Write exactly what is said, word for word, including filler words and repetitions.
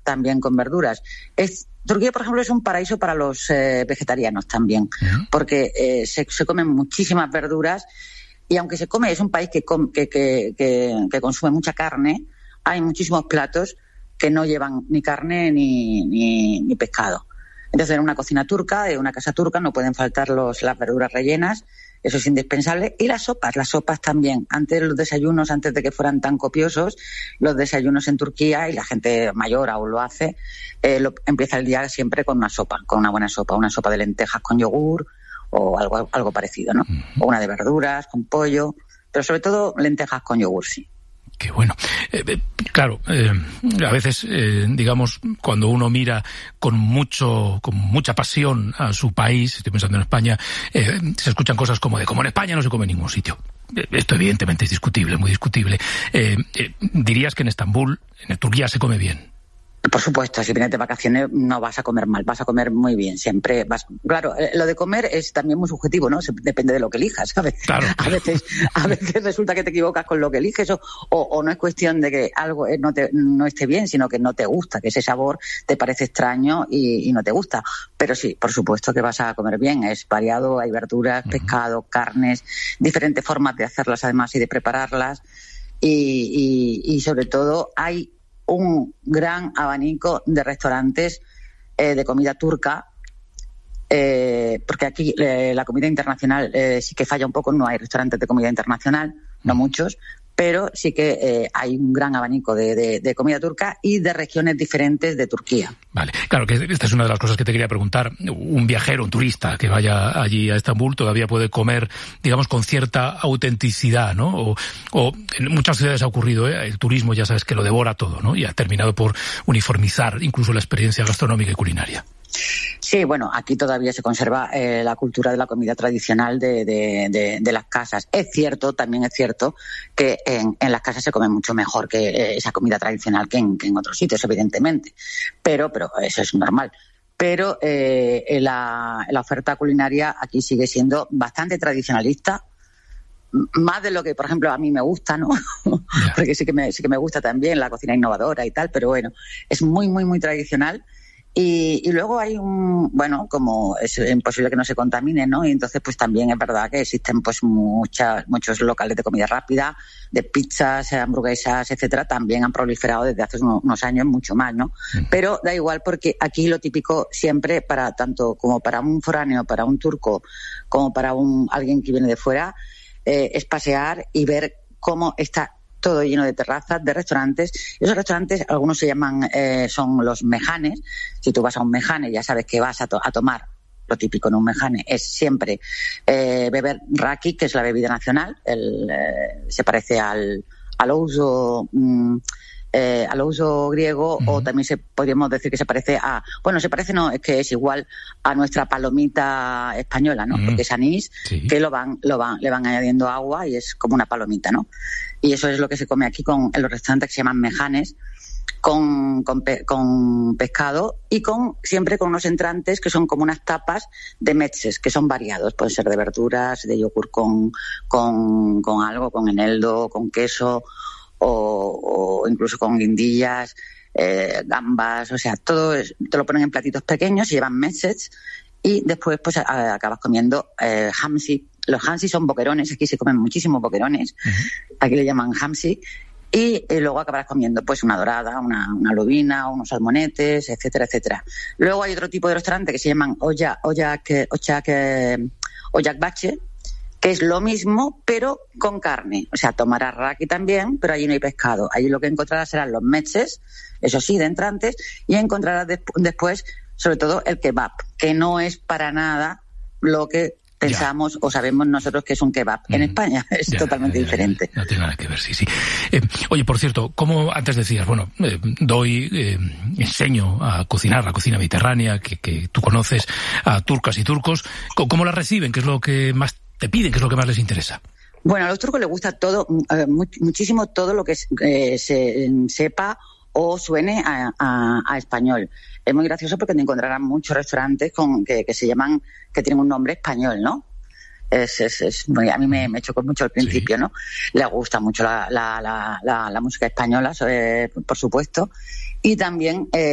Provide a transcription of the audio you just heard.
también con verduras. Es, Turquía, por ejemplo, es un paraíso para los eh, vegetarianos también, uh-huh. porque eh, se, se comen muchísimas verduras y aunque se come, es un país que, com, que, que, que, que consume mucha carne, hay muchísimos platos que no llevan ni carne ni, ni, ni pescado. Entonces, en una cocina turca, en una casa turca, no pueden faltar los, las verduras rellenas, eso es indispensable. Y las sopas, las sopas también. Antes los desayunos, antes de que fueran tan copiosos, los desayunos en Turquía, y la gente mayor aún lo hace, eh, lo, empieza el día siempre con una sopa, con una buena sopa, una sopa de lentejas con yogur o algo, algo parecido, ¿no? O una de verduras con pollo, pero sobre todo lentejas con yogur, sí. Qué bueno. Eh, eh, claro, eh, a veces, eh, digamos, cuando uno mira con mucho, con mucha pasión a su país, estoy pensando en España, eh, se escuchan cosas como de como en España no se come en ningún sitio. Eh, esto evidentemente es discutible, muy discutible. Eh, eh, ¿Dirías que en Estambul, en Turquía, se come bien? Por supuesto, si vienes de vacaciones no vas a comer mal, vas a comer muy bien, siempre vas... Claro, lo de comer es también muy subjetivo, ¿no? Depende de lo que elijas, ¿sabes? Claro, claro. A veces, a veces resulta que te equivocas con lo que eliges o, o, o no es cuestión de que algo no, te, no esté bien, sino que no te gusta, que ese sabor te parece extraño y, y no te gusta. Pero sí, por supuesto que vas a comer bien, es variado, hay verduras, uh-huh. pescado, carnes, diferentes formas de hacerlas además y de prepararlas y, y, y sobre todo hay un gran abanico de restaurantes eh, de comida turca, eh, porque aquí eh, la comida internacional eh, sí que falla un poco, no hay restaurantes de comida internacional, no muchos, pero sí que eh, hay un gran abanico de, de, de comida turca y de regiones diferentes de Turquía. Vale, claro que esta es una de las cosas que te quería preguntar. Un viajero, un turista que vaya allí a Estambul todavía puede comer, digamos, con cierta autenticidad, ¿no? O, o en muchas ciudades ha ocurrido, ¿eh? El turismo ya sabes que lo devora todo, ¿no? Y ha terminado por uniformizar incluso la experiencia gastronómica y culinaria. Sí, bueno, aquí todavía se conserva eh, la cultura de la comida tradicional de, de, de, de las casas. Es cierto, también es cierto, que en, en las casas se come mucho mejor que eh, esa comida tradicional que en, que en otros sitios, evidentemente. Pero, pero eso es normal. Pero eh, la, la oferta culinaria aquí sigue siendo bastante tradicionalista, más de lo que, por ejemplo, a mí me gusta, ¿no? Yeah. Porque sí que me, sí que me gusta también la cocina innovadora y tal, pero bueno, es muy, muy, muy tradicional. Y, y luego hay un, bueno, como es imposible que no se contamine, ¿no? Y entonces pues también es verdad que existen pues muchas, muchos locales de comida rápida, de pizzas, hamburguesas, etcétera, también han proliferado desde hace unos, unos años mucho más, ¿no? Mm. Pero da igual porque aquí lo típico siempre para tanto como para un foráneo, para un turco, como para un alguien que viene de fuera, eh, es pasear y ver cómo está todo lleno de terrazas, de restaurantes. Esos restaurantes, algunos se llaman, eh, son los mejanes. Si tú vas a un mejane, ya sabes que vas a, to- a tomar, lo típico en un mejane es siempre eh, beber raki, que es la bebida nacional. El, eh, se parece al, al ouzo, mm, eh, al ouzo griego, uh-huh. o también se podríamos decir que se parece a... Bueno, se parece no, es que es igual a nuestra palomita española, ¿no? Uh-huh. Porque es anís, sí. que lo van, lo van, le van añadiendo agua y es como una palomita, ¿no? Y eso es lo que se come aquí con, en los restaurantes que se llaman mejanes, con, con, pe, con pescado y con siempre con unos entrantes que son como unas tapas de metzes, que son variados. Pueden ser de verduras, de yogur con, con, con algo, con eneldo, con queso o, o incluso con guindillas, eh, gambas. O sea, todo es, te lo ponen en platitos pequeños, se llevan metzes y después pues a, acabas comiendo eh, hamsi. Los hamsi son boquerones, aquí se comen muchísimos boquerones, uh-huh. aquí le llaman hamsi, y eh, luego acabarás comiendo pues una dorada, una, una lubina, unos salmonetes, etcétera, etcétera. Luego hay otro tipo de restaurante que se llaman oya, oyak, oyak, eh, oyakbache, que es lo mismo, pero con carne. O sea, tomarás raki también, pero allí no hay pescado. Allí lo que encontrarás serán los metzes, eso sí, de entrantes, y encontrarás de- después, sobre todo, el kebab, que no es para nada lo que pensamos ya. o sabemos nosotros que es un kebab. Mm. En España es ya, totalmente ya, ya, diferente. Ya, no tiene nada que ver, sí, sí. Eh, oye, por cierto, como antes decías, bueno, eh, doy, eh, enseño a cocinar la cocina mediterránea que, que tú conoces a turcas y turcos. ¿Cómo la reciben? ¿Qué es lo que más te piden? ¿Qué es lo que más les interesa? Bueno, a los turcos les gusta todo, eh, muchísimo todo lo que eh, se sepa o suene a, a, a español. Es muy gracioso porque te encontrarán muchos restaurantes con que, que se llaman, que tienen un nombre español, ¿no? Es, es, es muy, a mí me, me chocó mucho al principio, sí. ¿no? Les gusta mucho la, la, la, la, la música española, eh, por supuesto, y también... Eh,